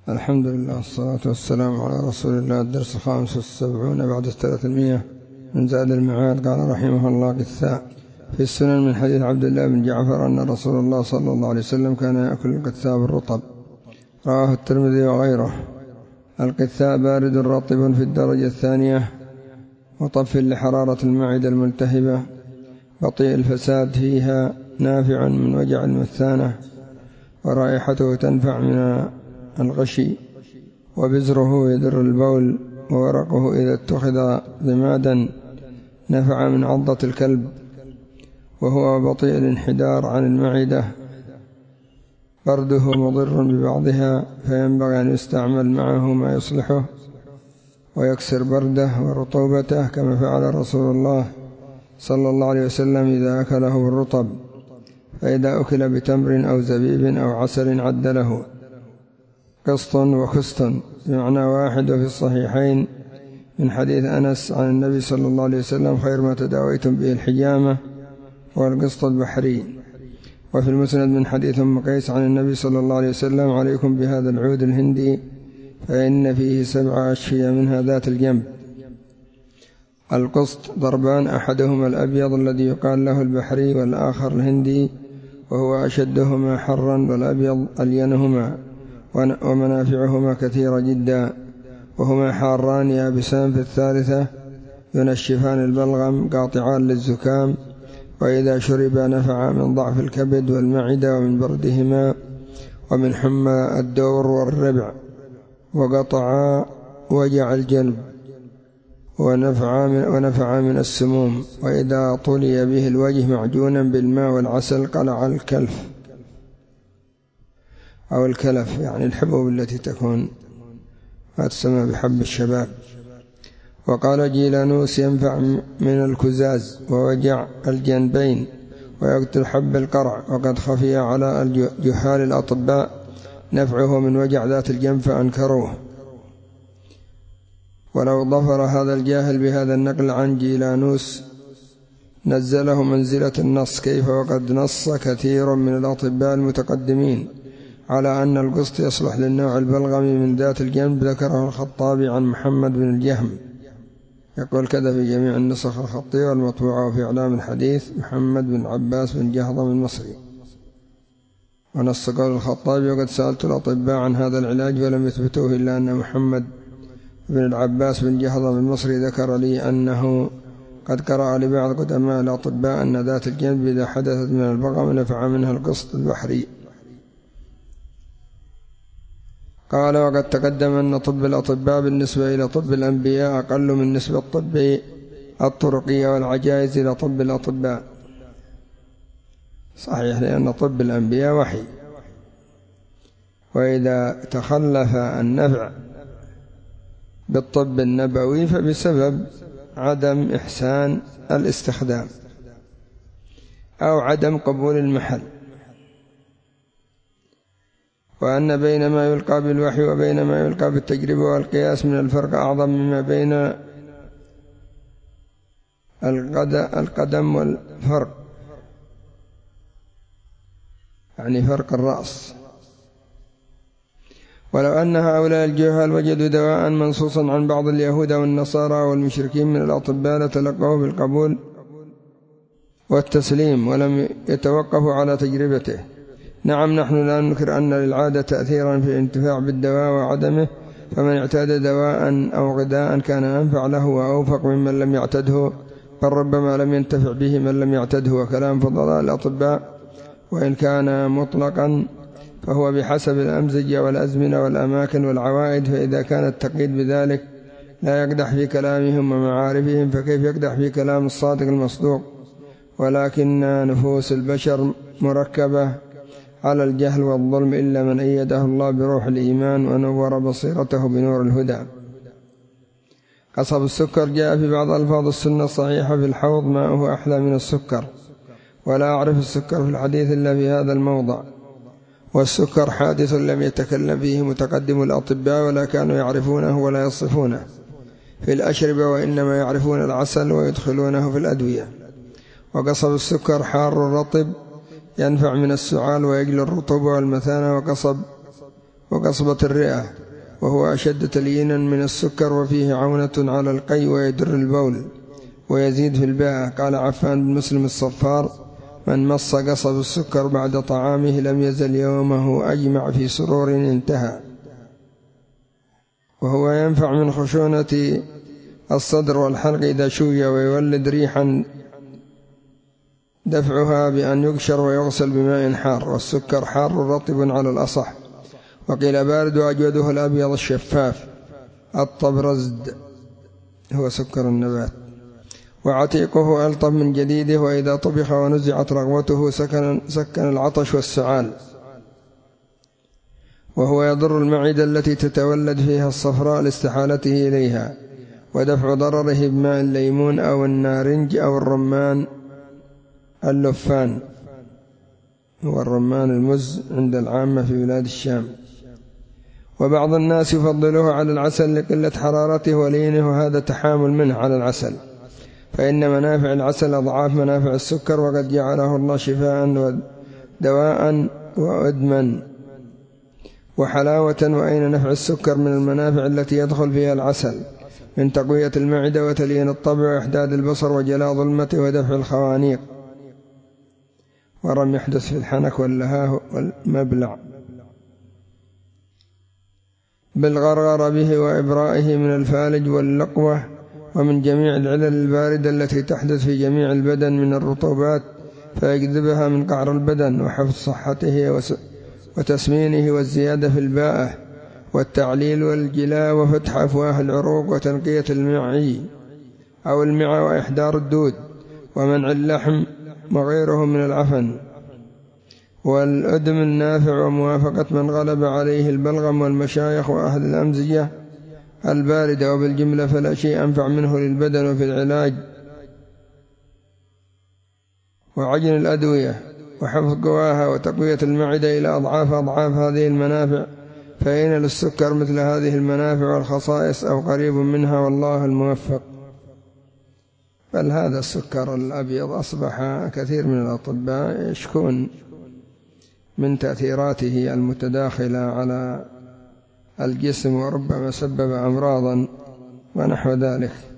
الحمد لله والصلاة والسلام على رسول الله. الدرس 75 بعد 300 من زاد المعاد. قال رحمه الله: قثاء في السنن من حديث عبد الله بن جعفر أن رسول الله صلى الله عليه وسلم كان يأكل القثاء بالرطب، رواه الترمذي وغيره. القثاء بارد رطب في الدرجة الثانية، مطف لحرارة المعدة الملتهبة، بطيء الفساد فيها، نافع من وجع المثانة، ورائحته تنفع من الغشي، وبزره يدر البول، وورقه إذا اتخذ ضمادا نفع من عضة الكلب، وهو بطيء الانحدار عن المعدة، برده مضر ببعضها، فينبغي أن يستعمل معه ما يصلحه ويكسر برده ورطوبته، كما فعل رسول الله صلى الله عليه وسلم إذا أكله بالرطب، فإذا أكل بتمر أو زبيب أو عسل عدله. قسط وخست بمعنى واحد، وفي الصحيحين من حديث أنس عن النبي صلى الله عليه وسلم: خير ما تداويتم به الحجامة والقسط البحري. وفي المسند من حديث أم قيس عن النبي صلى الله عليه وسلم: عليكم بهذا العود الهندي فإن فيه 7 أشفية منها ذات الجنب. القسط ضربان، أحدهما الأبيض الذي يقال له البحري، والآخر الهندي وهو أشدهما حرا، والأبيض ألينهما ومنافعهما كثيرة جدا، وهما حاران يابسان في الثالثة، ينشفان البلغم، قاطعان للزكام، وإذا شرب نفع من ضعف الكبد والمعدة ومن بردهما ومن حمى الدور والربع، وجع الجلب، ونفع من السموم. وإذا طلي به الوجه معجونا بالماء والعسل قلع الكلف أو الكلف، يعني الحبوب التي تكون ما تسمى بحب الشباب. وقال جيلانوس: ينفع من الكزاز ووجع الجنبين، ويقتل حب القرع. وقد خفي على الجهال الأطباء نفعه من وجع ذات الجنب فأنكروه، ولو ظفر هذا الجاهل بهذا النقل عن جيلانوس نزله منزلة النص، كيف وقد نص كثير من الأطباء المتقدمين على أن القسط يصلح للنوع البلغمي من ذات الجنب. ذكره الخطابي عن محمد بن الجهم، يقول كذا في جميع النسخ الخطية والمطبوعة. وفي إعلام الحديث محمد بن عباس بن جهضم المصري. ونص قول الخطابي: وقد سألت الأطباء عن هذا العلاج فلم يثبتوه، إلا أن محمد بن العباس بن جهضم المصري ذكر لي أنه قد قرأ لبعض قدماء الأطباء أن ذات الجنب إذا حدثت من البغم نفع منها القسط البحري. قال: وقد تقدم أن طب الأطباء بالنسبة إلى طب الأنبياء أقل من نسبة طب الطرقية والعجائز إلى طب الأطباء. صحيح، لأن طب الأنبياء وحي، وإذا تخلف النفع بالطب النبوي فبسبب عدم إحسان الاستخدام أو عدم قبول المحل. وأن بين ما يلقى بالوحي وبين ما يلقى بالتجربة والقياس من الفرق أعظم مما بين القدم والفرق، يعني فرق الرأس. ولو أن هؤلاء الجهال وجدوا دواء منصوصا عن بعض اليهود والنصارى والمشركين من الأطباء لتلقوه بالقبول والتسليم ولم يتوقفوا على تجربته. نعم، نحن لا ننكر أن للعادة تأثيرا في الانتفاع بالدواء وعدمه، فمن اعتاد دواء أو غذاء كان أنفع له وأوفق ممن لم يعتده، بل ربما لم ينتفع به من لم يعتده. وكلام فضلاء الأطباء وإن كان مطلقا فهو بحسب الأمزجة والأزمنة والأماكن والعوائد، فإذا كان التقييد بذلك لا يقدح في كلامهم ومعارفهم، فكيف يقدح في كلام الصادق المصدوق؟ ولكن نفوس البشر مركبة على الجهل والظلم، إلا من أيده الله بروح الإيمان ونور بصيرته بنور الهدى. قصب السكر جاء في بعض ألفاظ السنة الصحيحة في الحوض: ماؤه أحلى من السكر. ولا أعرف السكر في الحديث إلا في هذا الموضع. والسكر حادث لم يتكلم فيه متقدم الأطباء، ولا كانوا يعرفونه ولا يصفونه في الأشربة، وإنما يعرفون العسل ويدخلونه في الأدوية. وقصب السكر حار رطب ينفع من السعال ويجلي الرطوبة والمثانة. وقصبة الرئة، وهو أشد تليينا من السكر، وفيه عونة على القي ويدر البول ويزيد في الباءة. قال عفان بن مسلم الصفار: من مص قصب السكر بعد طعامه لم يزل يومه أجمع في سرور انتهى. وهو ينفع من خشونة الصدر والحلق إذا شوي، ويولد ريحا دفعها بأن يقشر ويغسل بماء حار. والسكر حار رطب على الأصح، وقيل بارد، وأجوده الأبيض الشفاف الطبرزد هو سكر النبات. وعتيقه ألطف من جديده، وإذا طبخ ونزعت رغوته سكن العطش والسعال. وهو يضر المعدة التي تتولد فيها الصفراء لاستحالته إليها، ودفع ضرره بماء الليمون أو النارنج أو الرمان اللفان، هو الرمان المز عند العامة في بلاد الشام. وبعض الناس يفضله على العسل لقلة حرارته ولينه، وهذا تحامل منه على العسل، فإن منافع العسل أضعاف منافع السكر، وقد جعله الله شفاء ودواء وأدما وحلاوة. وأين نفع السكر من المنافع التي يدخل فيها العسل من تقوية المعدة وتليين الطبع وإحداد البصر وجلاء ظلمته ودفع الخوانيق، ورم يحدث في الحنك واللهاه والمبلع، بالغرغر به وإبرائه من الفالج واللقوة، ومن جميع العلل الباردة التي تحدث في جميع البدن من الرطوبات، فيجذبها من قعر البدن، وحفظ صحته وتسمينه، والزيادة في الباءة والتعليل والجلاء، وفتح أفواه العروق، وتنقية المعي أو المعى، وإحضار الدود، ومنع اللحم وغيره من العفن، والأدم النافع، وموافقة من غلب عليه البلغم والمشايخ وأهل الأمزجة الباردة. وبالجملة فلا شيء أنفع منه للبدن وفي العلاج وعجن الأدوية وحفظ قواها وتقوية المعدة إلى أضعاف هذه المنافع. فإن للسكر مثل هذه المنافع والخصائص أو قريب منها، والله الموفق. بل هذا السكر الأبيض أصبح كثير من الأطباء يشكون من تأثيراته المتداخلة على الجسم، وربما سبب أمراضا ونحو ذلك.